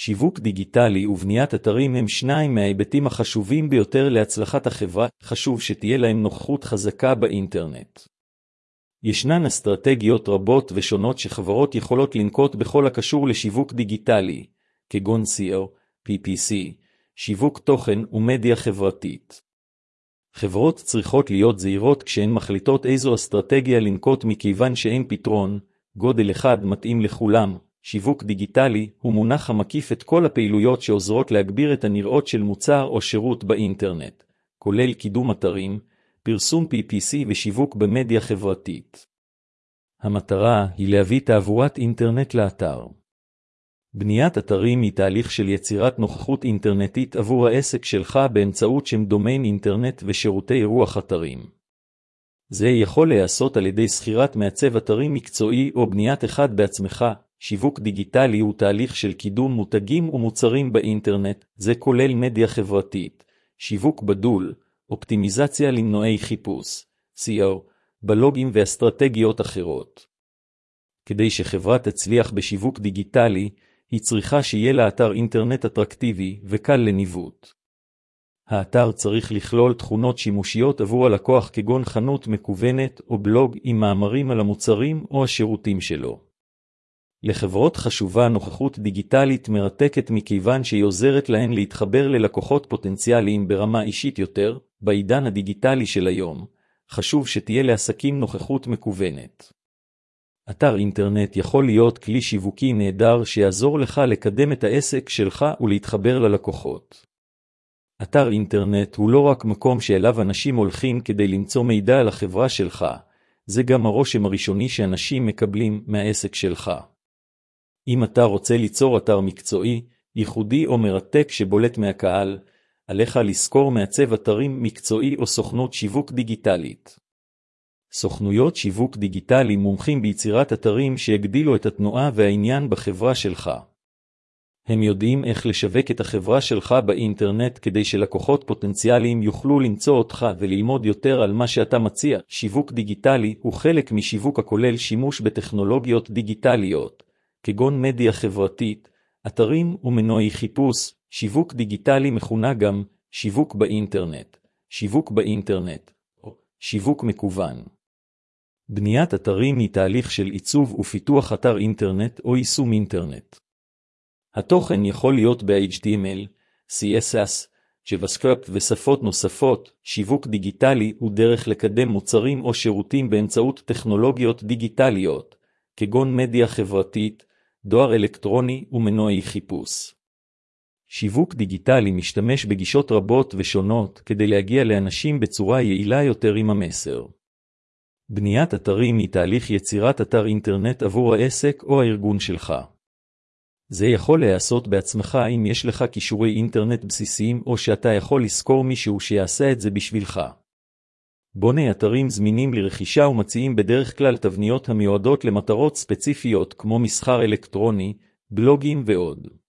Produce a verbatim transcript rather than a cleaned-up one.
שיווק דיגיטלי ובניית אתרים הם שניים מההיבטים החשובים ביותר להצלחת החברה. חשוב שתהיה להם נוכחות חזקה באינטרנט. ישנן אסטרטגיות רבות ושונות שחברות יכולות לנקוט בכל הקשור לשיווק דיגיטלי, כגון אס אי או, פי פי סי, שיווק תוכן ומדיה חברתית. חברות צריכות להיות זהירות כשהן מחליטות איזו אסטרטגיה לנקוט מכיוון שאין פתרון, גודל אחד מתאים לכולם. שיווק דיגיטלי הוא מונח המקיף את כל הפעילויות שעוזרות להגביר את הנראות של מוצר או שירות באינטרנט, כולל קידום אתרים, פרסום פי פי סי ושיווק במדיה חברתית. המטרה היא להביא תעבורת אינטרנט לאתר. בניית אתרים היא תהליך של יצירת נוכחות אינטרנטית עבור העסק שלך באמצעות שם דומיין אינטרנט ושירותי רוח אתרים. זה יכול להיעשות על ידי שכירת מעצב אתרים מקצועי או בניית אחד בעצמך. שיווק דיגיטלי הוא תהליך של קידום מותגים ומוצרים באינטרנט, זה כולל מדיה חברתית, שיווק בדול, אופטימיזציה למנועי חיפוש, אס אי או, בלוגים ואסטרטגיות אחרות. כדי שחברה תצליח בשיווק דיגיטלי, היא צריכה שיהיה לה אתר אינטרנט אטרקטיבי וקל לניווט. האתר צריך לכלול תכונות שימושיות עבור הלקוח כגון חנות מקוונת או בלוג עם מאמרים על המוצרים או השירותים שלו. לחברות חשובה נוכחות דיגיטלית מרתקת מכיוון שהיא עוזרת להן להתחבר ללקוחות פוטנציאליים ברמה אישית יותר. בעידן הדיגיטלי של היום, חשוב שתהיה לעסקים נוכחות מקוונת. אתר אינטרנט יכול להיות כלי שיווקי נהדר שיעזור לך לקדם את העסק שלך ולהתחבר ללקוחות. אתר אינטרנט הוא לא רק מקום שאליו אנשים הולכים כדי למצוא מידע על החברה שלך, זה גם הרושם הראשוני שאנשים מקבלים מהעסק שלך. אם אתה רוצה ליצור אתר מקצועי, ייחודי או מרתק שבולט מהקהל, עליך לזכור מעצב אתרים מקצועי או סוכנות שיווק דיגיטלית. סוכנויות שיווק דיגיטלי מומחים ביצירת אתרים שיגדילו את התנועה והעניין בחברה שלך. הם יודעים איך לשווק את החברה שלך באינטרנט כדי שלקוחות פוטנציאליים יוכלו למצוא אותך וללמוד יותר על מה שאתה מציע. שיווק דיגיטלי הוא חלק משיווק הכולל שימוש בטכנולוגיות דיגיטליות, כגון מדיה חברתית, אתרים ומנועי חיפוש. שיווק דיגיטלי מכונה גם שיווק באינטרנט, שיווק באינטרנט, או שיווק מקוון. בניית אתרים היא תהליך של עיצוב ופיתוח אתר אינטרנט או יישום אינטרנט. התוכן יכול להיות ב-אייץ' טי אם אל, סי אס אס, JavaScript ושפות נוספות. שיווק דיגיטלי הוא דרך לקדם מוצרים או שירותים באמצעות טכנולוגיות דיגיטליות, כגון מדיה חברתית, דואר אלקטרוני ומנועי חיפוש. שיווק דיגיטלי משתמש בגישות רבות ושונות כדי להגיע לאנשים בצורה יעילה יותר עם המסר. בניית אתרים היא תהליך יצירת אתר אינטרנט עבור העסק או הארגון שלך. זה יכול להיעשות בעצמך אם יש לך קישורי אינטרנט בסיסיים או שאתה יכול לשכור מישהו שיעשה את זה בשבילך. בוני אתרים זמינים לרכישה ומציעים בדרך כלל תבניות המיועדות למטרות ספציפיות כמו מסחר אלקטרוני, בלוגים ועוד.